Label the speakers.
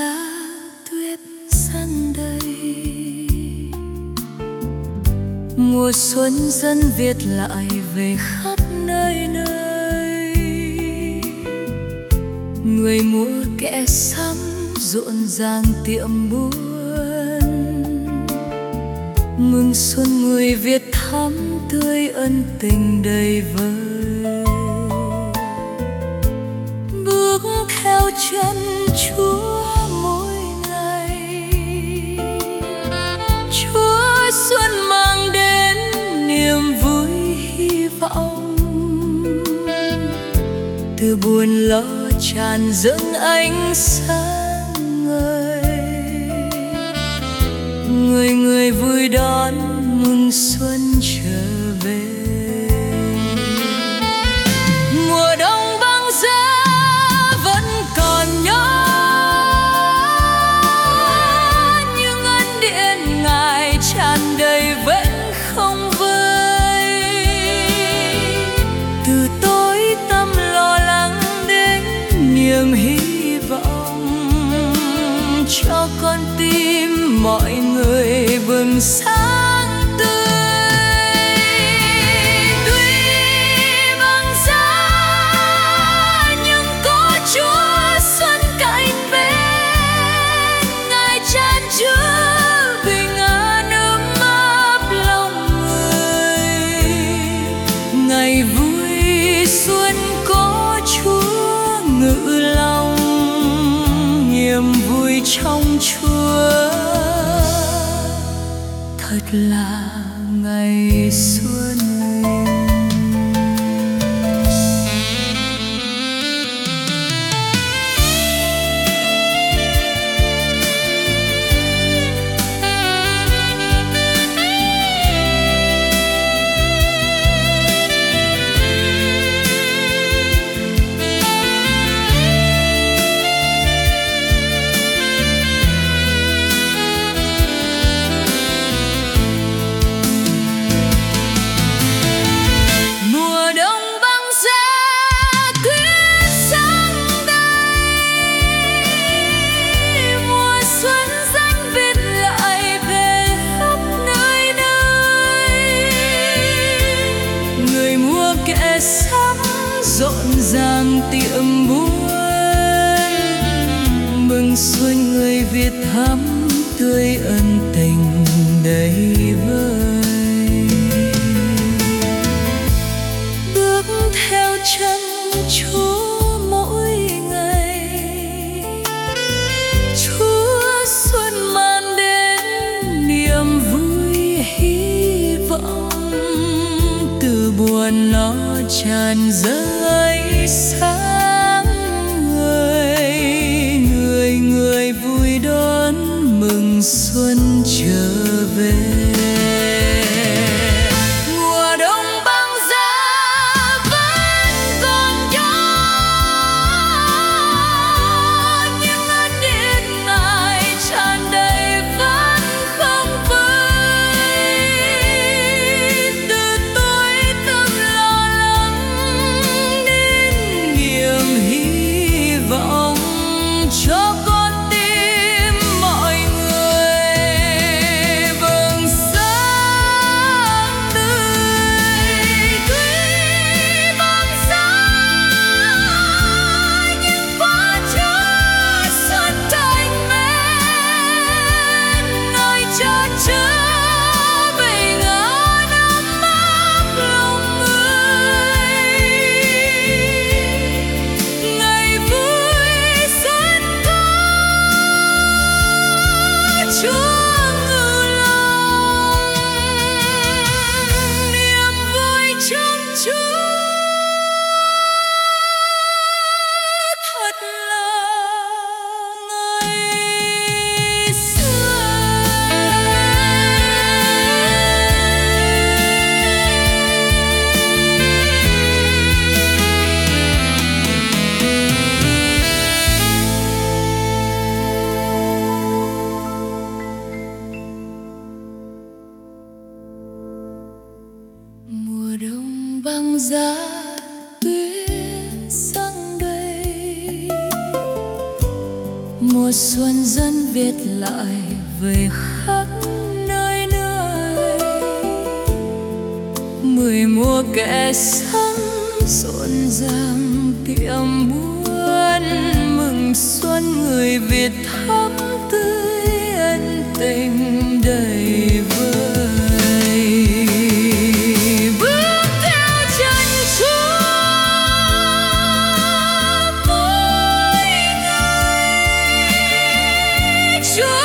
Speaker 1: giá tuyết răng đầy. Mùa xuân dân Việt lại về khắp nơi nơi. Người mua kẻ sắm rộn ràng tiệm buôn. Mừng xuân người Việt thắm tươi ân tình đầy vơi. Bước theo chân Chúa mỗi ngày. Chúa xuân mang đến niềm vui hy vọng. Từ buồn lo tràn dâng ánh sáng ngời. Người người vui đón mừng xuân trở về. Mùa đông băng giá vẫn còn nhớ những ân điển Ngài tràn đầy vẫn không vơi. Từ tối tăm lo lắng đến niềm hy vọng, cho con tim mọi người bừng sáng tươi. Tuy băng giá nhưng có Chúa xuân cạnh bên. Ngài chan chứa bình an ấm áp lòng người. Ngày vui xuân có Chúa ngự lòng. Niềm vui trong Chúa thật là ngày xuân. Rộn ràng tiệm buôn. Mừng xuân người Việt thắm tươi ân tình đầy vơi. Bước theo chân Chúa mỗi ngày. Chúa xuân mang đến niềm vui hy vọng. Từ buồn lo tràn dâng ánh sáng người. Người người vui đón mừng xuân trở về. Mùa đông băng giá vẫn còn nhớ những ân điển Ngài tràn đầy vẫn không vơi. Từ tối tâm lo lắng đến niềm hy vọng, cho con tim mọi người bừng sáng tươi. Tuy băng giá nhưng có Chúa xuân cạnh bên. Ngài cho chứa bình an ấm áp lòng người. Ngày vui xuân có Chúa ngự lòng. Niềm vui trong Chúa thật là ngày mùa đông băng giá tuyết răng đầy. Mùa mùa xuân dân Việt lại về khắp nơi nơi, 10 mùa kẻ sắm rộn ràng tiệm buôn mừng xuân, người Việt thắm tươi ân tình đầy vơi. Bước theo chân Chúa mỗi ngày, Chúa